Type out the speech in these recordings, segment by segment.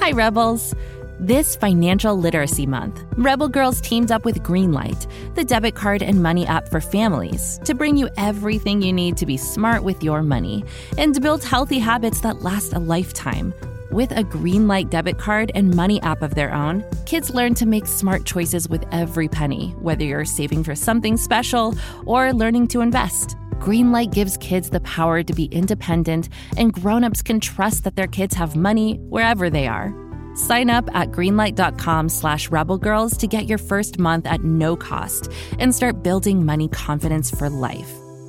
Hi, Rebels. This Financial Literacy Month, Rebel Girls teamed up with Greenlight, the debit card and money app for families, to bring you everything you need to be smart with your money and to build healthy habits that last a lifetime. With a Greenlight debit card and money app of their own, kids learn to make smart choices with every penny, whether you're saving for something special or learning to invest. Greenlight gives kids the power to be independent, and grown-ups can trust that their kids have money wherever they are. Sign up at greenlight.com/rebelgirls to get your first month at no cost and start building money confidence for life.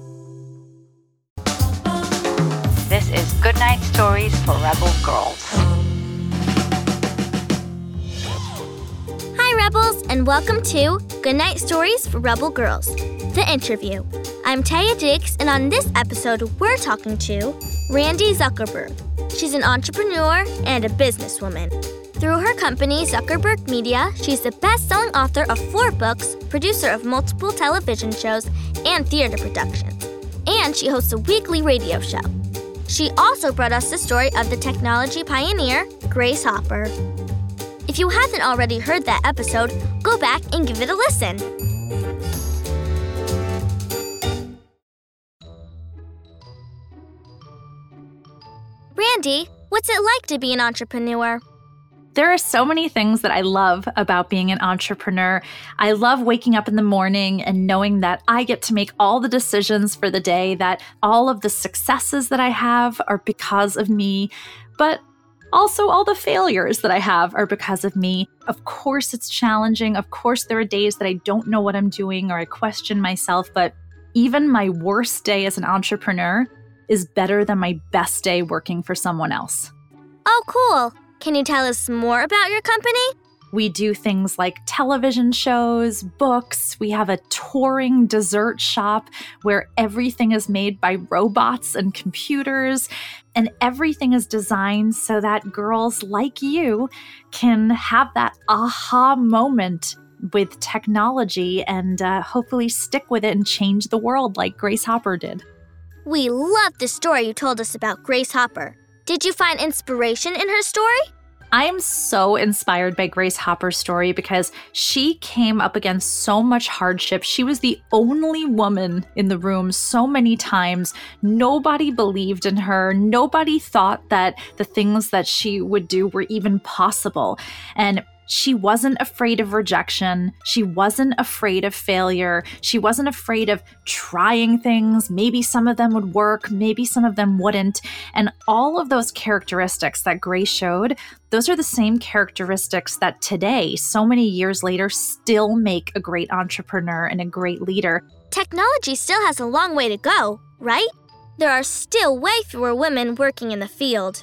This is Goodnight Stories for Rebel Girls. Hi, Rebels, and welcome to Goodnight Stories for Rebel Girls, the interview. I'm Taya Jakes, and on this episode, we're talking to Randi Zuckerberg. She's an entrepreneur and a businesswoman. Through her company, Zuckerberg Media, she's the best-selling author of 4 books, producer of multiple television shows and theater productions, and she hosts a weekly radio show. She also brought us the story of the technology pioneer, Grace Hopper. If you haven't already heard that episode, go back and give it a listen. Randi, what's it like to be an entrepreneur? There are so many things that I love about being an entrepreneur. I love waking up in the morning and knowing that I get to make all the decisions for the day, that all of the successes that I have are because of me, but also all the failures that I have are because of me. Of course, it's challenging. Of course, there are days that I don't know what I'm doing or I question myself, but even my worst day as an entrepreneur is better than my best day working for someone else. Oh, cool. Can you tell us more about your company? We do things like television shows, books. We have a touring dessert shop where everything is made by robots and computers, and everything is designed so that girls like you can have that aha moment with technology and hopefully stick with it and change the world like Grace Hopper did. We love the story you told us about Grace Hopper. Did you find inspiration in her story? I am so inspired by Grace Hopper's story because she came up against so much hardship. She was the only woman in the room so many times. Nobody believed in her. Nobody thought that the things that she would do were even possible. And she wasn't afraid of rejection. She wasn't afraid of failure. She wasn't afraid of trying things. Maybe some of them would work, maybe some of them wouldn't. And all of those characteristics that Grace showed, those are the same characteristics that today, so many years later, still make a great entrepreneur and a great leader. Technology still has a long way to go, right? There are still way fewer women working in the field.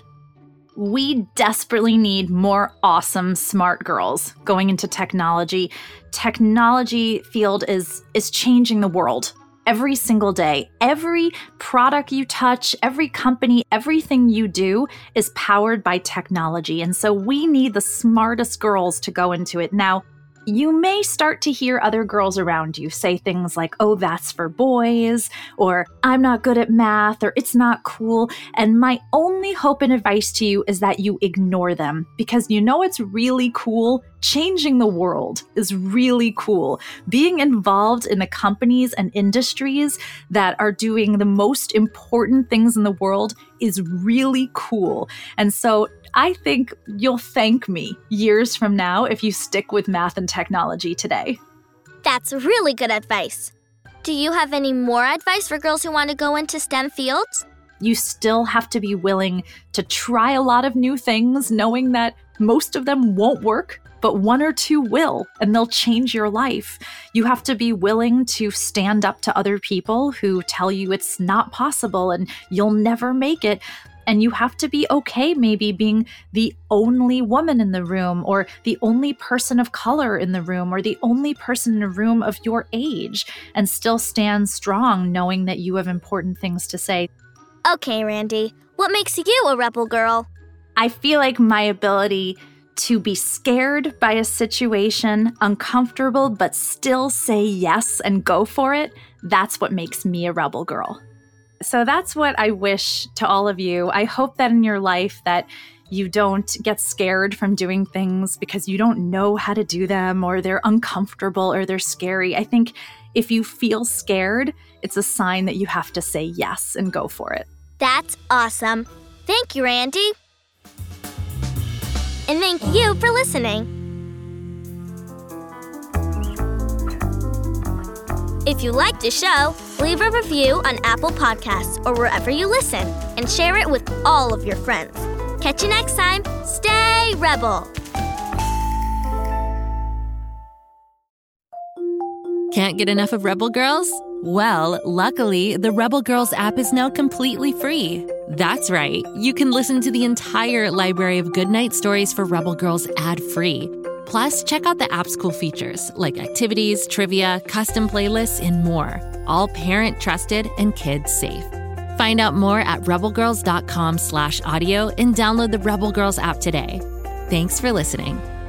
We desperately need more awesome, smart girls going into technology. Technology field is changing the world every single day. Every product you touch, every company, everything you do is powered by technology. And so we need the smartest girls to go into it. Now, you may start to hear other girls around you say things like, oh, that's for boys, or I'm not good at math, or it's not cool. And my only hope and advice to you is that you ignore them, because you know it's really cool. Changing the world is really cool. Being involved in the companies and industries that are doing the most important things in the world is really cool. And so I think you'll thank me years from now if you stick with math and technology today. That's really good advice. Do you have any more advice for girls who want to go into STEM fields? You still have to be willing to try a lot of new things, knowing that most of them won't work, but 1 or 2 will, and they'll change your life. You have to be willing to stand up to other people who tell you it's not possible and you'll never make it. And you have to be okay maybe being the only woman in the room, or the only person of color in the room, or the only person in a room of your age, and still stand strong knowing that you have important things to say. Okay, Randi, what makes you a rebel girl? I feel like my ability to be scared by a situation, uncomfortable, but still say yes and go for it, that's what makes me a rebel girl. So that's what I wish to all of you. I hope that in your life that You don't get scared from doing things because you don't know how to do them, or they're uncomfortable, or they're scary. I think if you feel scared, it's a sign that you have to say yes and go for it. That's awesome. Thank you, Randy. And thank you for listening. If you liked the show, leave a review on Apple Podcasts or wherever you listen, and share it with all of your friends. Catch you next time. Stay Rebel. Can't get enough of Rebel Girls? Well, luckily, the Rebel Girls app is now completely free. That's right. You can listen to the entire library of goodnight stories for Rebel Girls ad-free. Plus, check out the app's cool features like activities, trivia, custom playlists, and more. All parent-trusted and kids-safe. Find out more at rebelgirls.com/audio and download the Rebel Girls app today. Thanks for listening.